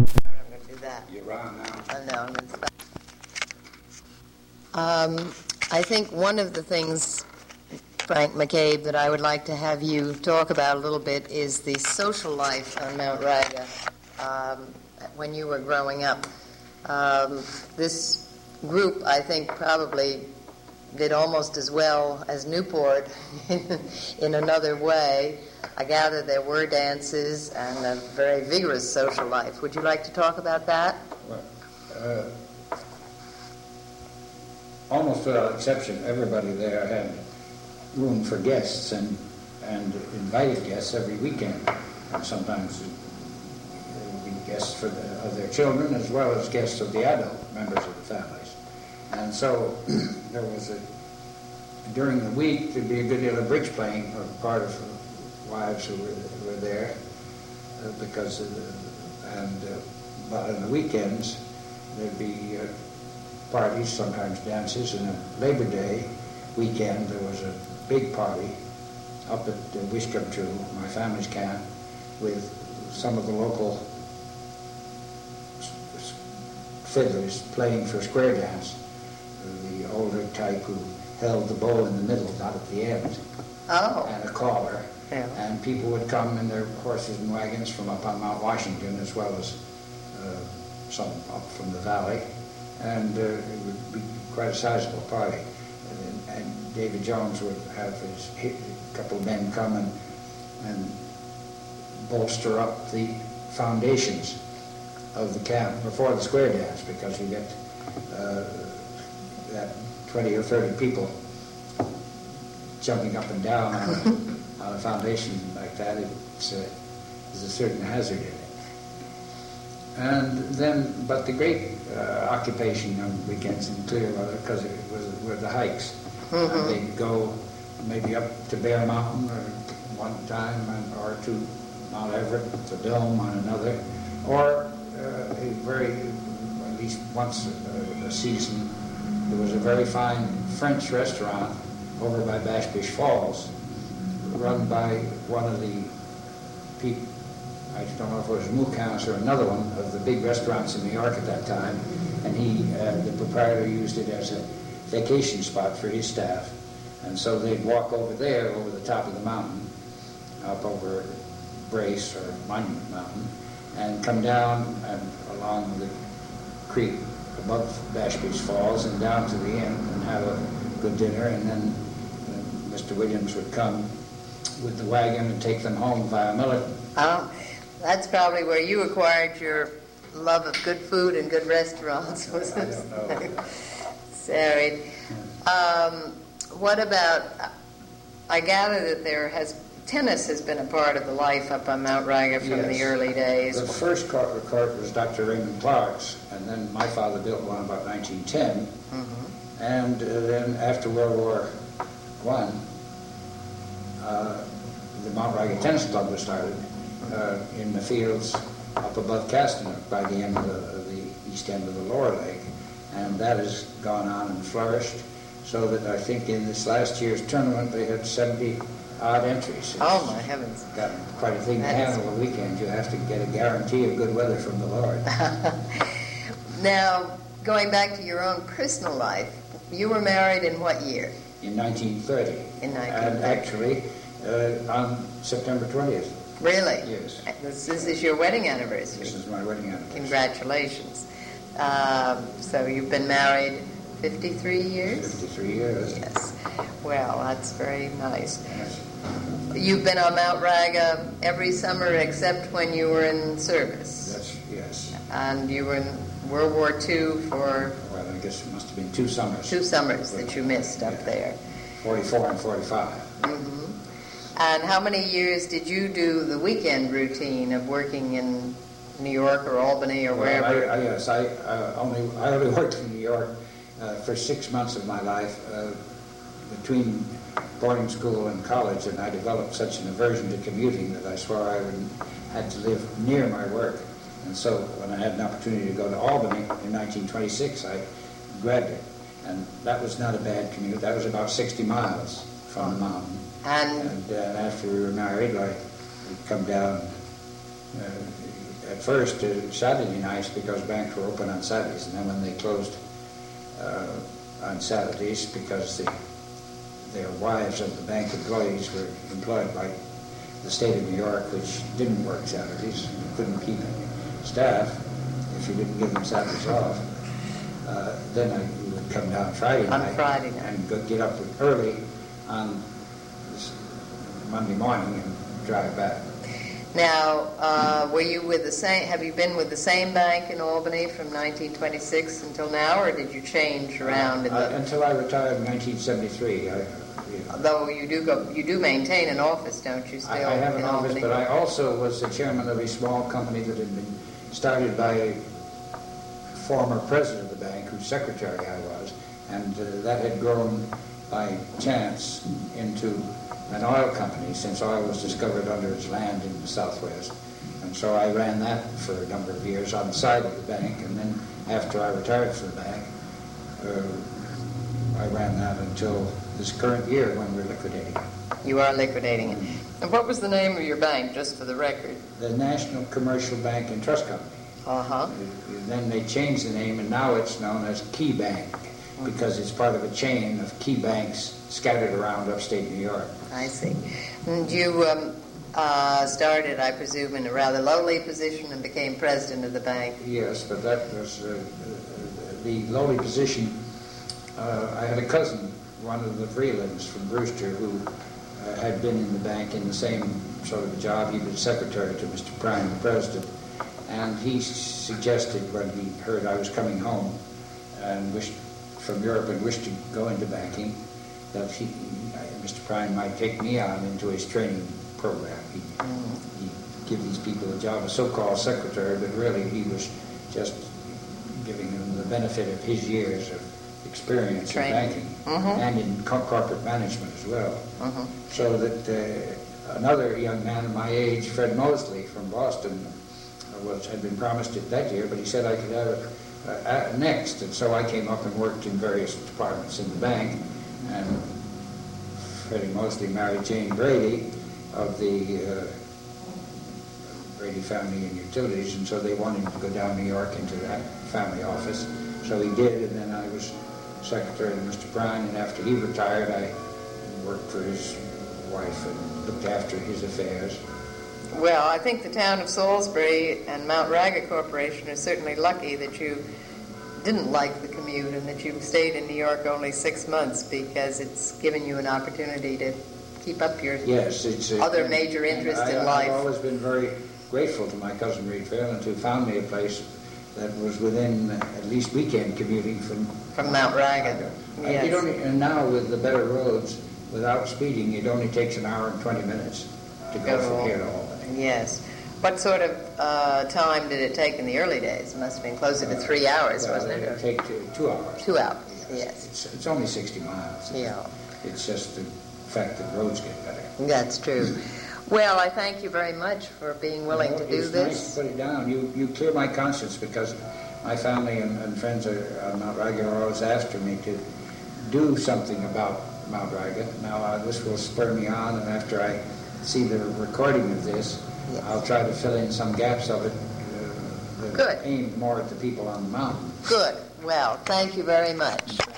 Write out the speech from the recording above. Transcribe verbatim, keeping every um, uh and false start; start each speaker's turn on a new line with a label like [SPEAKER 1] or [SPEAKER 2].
[SPEAKER 1] I'm going to do that.
[SPEAKER 2] You're on now.
[SPEAKER 1] Oh, no, I'm going to stop. Um, I think one of the things, Frank McCabe, that I would like to have you talk about a little bit is the social life on Mount Raga um, when you were growing up. Um, this group, I think, probably did almost as well as Newport in, in another way. I gather there were dances and a very vigorous social life. Would you like to talk about that?
[SPEAKER 2] Well, uh, almost without exception, everybody there had room for guests and and invited guests every weekend. And sometimes there would be guests for the, of their children as well as guests of the adult members of the families. And so there was a, during the week, there'd be a good deal of bridge playing for part of the wives who were, who were there, uh, because of the, and uh, but on the weekends there'd be uh, parties, sometimes dances, and a Labor Day weekend there was a big party up at uh, Wishcombe, my family's camp, with some of the local fiddlers playing for square dance, the older type who held the bow in the middle, not at the end,
[SPEAKER 1] oh.
[SPEAKER 2] and a collar.
[SPEAKER 1] Yeah.
[SPEAKER 2] And people would come in their horses and wagons from up on Mount Washington, as well as uh, some up from the valley, and uh, it would be quite a sizable party. And, and David Jones would have his, his a couple of men come and, and bolster up the foundations of the camp before the square dance, because you get uh, that twenty or thirty people jumping up and down on a, on a foundation like that. It's a, there's a certain hazard in it. And then, but the great uh, occupation on weekends in Clearwater, because it was were the hikes.
[SPEAKER 1] Mm-hmm.
[SPEAKER 2] And they'd go maybe up to Bear Mountain or one time, and, or to Mount Everett, the Dome on another, or uh, a very, at least once a, a season, there was a very fine French restaurant over by Bashbush Falls, run by one of the people, I don't know if it was Moukhouse or another one of the big restaurants in New York at that time, and he, uh, the proprietor, used it as a vacation spot for his staff. And so they'd walk over there, over the top of the mountain, up over Brace or Monument Mountain, and come down and along the creek above Bashbush Falls and down to the inn and have a good dinner, and then uh, Mister Williams would come with the wagon and take them home via Milliken.
[SPEAKER 1] Oh, that's probably where you acquired your love of good food and good restaurants. Was
[SPEAKER 2] I don't know.
[SPEAKER 1] Sorry. Um, what about, I gather that there has, tennis has been a part of the life up on Mount Raga from
[SPEAKER 2] Yes.
[SPEAKER 1] the early days.
[SPEAKER 2] The first court, court was Doctor Raymond Clark's, and then my father built one about nineteen ten,
[SPEAKER 1] Mm-hmm.
[SPEAKER 2] and uh, then after World War One, uh, the Mount Raga Tennis Club was started uh, in the fields up above Castanet by the end of the, of the east end of the lower lake, and that has gone on and flourished, so that I think in this last year's tournament they had seventy odd entries. It's
[SPEAKER 1] Oh, my heavens.
[SPEAKER 2] got quite a thing to
[SPEAKER 1] That is-
[SPEAKER 2] handle the weekend. You have to get a guarantee of good weather from the Lord.
[SPEAKER 1] Now, going back to your own personal life, you were married in what year?
[SPEAKER 2] In nineteen thirty.
[SPEAKER 1] In nineteen
[SPEAKER 2] And
[SPEAKER 1] thirty.
[SPEAKER 2] actually, uh, on September twentieth.
[SPEAKER 1] Really?
[SPEAKER 2] Yes.
[SPEAKER 1] This, this is your wedding anniversary.
[SPEAKER 2] This is my wedding anniversary.
[SPEAKER 1] Congratulations. Um, so you've been married fifty-three years?
[SPEAKER 2] fifty-three years.
[SPEAKER 1] Yes. Well, that's very nice.
[SPEAKER 2] Yes.
[SPEAKER 1] You've been on Mount Raga every summer except when you were in service.
[SPEAKER 2] That's, yes.
[SPEAKER 1] And you were in World War Two for
[SPEAKER 2] Well, I guess it must have been two summers.
[SPEAKER 1] two summers that you missed up
[SPEAKER 2] Yeah.
[SPEAKER 1] there.
[SPEAKER 2] forty-four and forty-five.
[SPEAKER 1] hmm And how many years did you do the weekend routine of working in New York or Albany or
[SPEAKER 2] Well,
[SPEAKER 1] wherever?
[SPEAKER 2] I, I, yes, I uh, only I only worked in New York uh, for six months of my life uh, between boarding school and college, and I developed such an aversion to commuting that I swore I would had to live near my work. And so when I had an opportunity to go to Albany in nineteen twenty-six, I grabbed it. And that was not a bad commute. That was about sixty miles from the mountain.
[SPEAKER 1] And
[SPEAKER 2] And uh, after we were married, I would come down uh, at first uh, Saturday nights because banks were open on Saturdays, and then when they closed uh, on Saturdays because the, their wives of the bank employees were employed by the state of New York, which didn't work Saturdays. You couldn't keep staff if you didn't give them Saturdays off. Uh, then I would come down Friday
[SPEAKER 1] On
[SPEAKER 2] night,
[SPEAKER 1] Friday night.
[SPEAKER 2] and go, get up early on Monday morning and drive back.
[SPEAKER 1] Now, uh, were you with the same, have you been with the same bank in Albany from nineteen twenty-six until now, or did you change around? In
[SPEAKER 2] Uh,
[SPEAKER 1] the,
[SPEAKER 2] until I retired in nineteen seventy-three. I,
[SPEAKER 1] Though you do go, you do maintain an office, don't you, still?
[SPEAKER 2] I, I have an
[SPEAKER 1] in
[SPEAKER 2] office,
[SPEAKER 1] Albany?
[SPEAKER 2] but I also was the chairman of a small company that had been started by a former president of the bank, whose secretary I was, and uh, that had grown by chance into an oil company, since oil was discovered under its land in the Southwest. And so I ran that for a number of years on the side of the bank, and then after I retired from the bank, uh, I ran that until this current year when we're liquidating it.
[SPEAKER 1] You are liquidating it. And what was the name of your bank, just for the record?
[SPEAKER 2] The National Commercial Bank and Trust Company.
[SPEAKER 1] Uh-huh.
[SPEAKER 2] Then they changed the name, and now it's known as Key Bank, because it's part of a chain of key banks scattered around upstate New York.
[SPEAKER 1] I see. And you um, uh, started, I presume, in a rather lowly position and became president of the bank.
[SPEAKER 2] Yes, but that was uh, uh, the lowly position. Uh, I had a cousin, one of the Freelands from Brewster, who uh, had been in the bank in the same sort of job. He was secretary to Mister Prime, the president, and he suggested when he heard I was coming home and wished from Europe and wished to go into banking, that he, Mister Prime might take me on into his training program. He, mm. He'd give these people a job, a so-called secretary, but really he was just giving them the benefit of his years of experience training. in banking mm-hmm. and in co- corporate management as well. Mm-hmm. So that uh, another young man of my age, Fred Mosley from Boston, was had been promised it that year, but he said I could have it uh, next, and so I came up and worked in various departments in the bank, and Freddie Mosley married Jane Brady of the uh, Brady Family and Utilities, and so they wanted him to go down to New York into that family office, so he did, and then I was secretary to Mister Prine, and after he retired, I worked for his wife and looked after his affairs.
[SPEAKER 1] Well, I think the town of Salisbury and Mount Raga Corporation are certainly lucky that you didn't like the commute and that you stayed in New York only six months, because it's given you an opportunity to keep up your
[SPEAKER 2] yes, it's a,
[SPEAKER 1] other major interest
[SPEAKER 2] I,
[SPEAKER 1] in life.
[SPEAKER 2] I've always been very grateful to my cousin Reed Fairland, who found me a place that was within at least weekend commuting from
[SPEAKER 1] from Mount Raga.
[SPEAKER 2] Yes. It only, and now with the better roads, without speeding, it only takes an hour and twenty minutes to go from here to Albany.
[SPEAKER 1] Yes. What sort of uh, time did it take in the early days? It must have been closer to three hours,
[SPEAKER 2] uh, well,
[SPEAKER 1] wasn't it?
[SPEAKER 2] It would take two, two hours.
[SPEAKER 1] Two hours, yes.
[SPEAKER 2] yes. It's, it's only sixty miles.
[SPEAKER 1] Yeah.
[SPEAKER 2] It's just the fact that roads get better.
[SPEAKER 1] That's true. Well, I thank you very much for being willing
[SPEAKER 2] well,
[SPEAKER 1] to do
[SPEAKER 2] it's
[SPEAKER 1] this.
[SPEAKER 2] It's nice to put it down. You you clear my conscience, because my family and, and friends are, on Mount Raga are always after me to do something about Mount Raga. Now, uh, this will spur me on, and after I see the recording of this, yes. I'll try to fill in some gaps of it uh, that
[SPEAKER 1] Good.
[SPEAKER 2] aimed more at the people on the mountain.
[SPEAKER 1] Good. Well, thank you very much.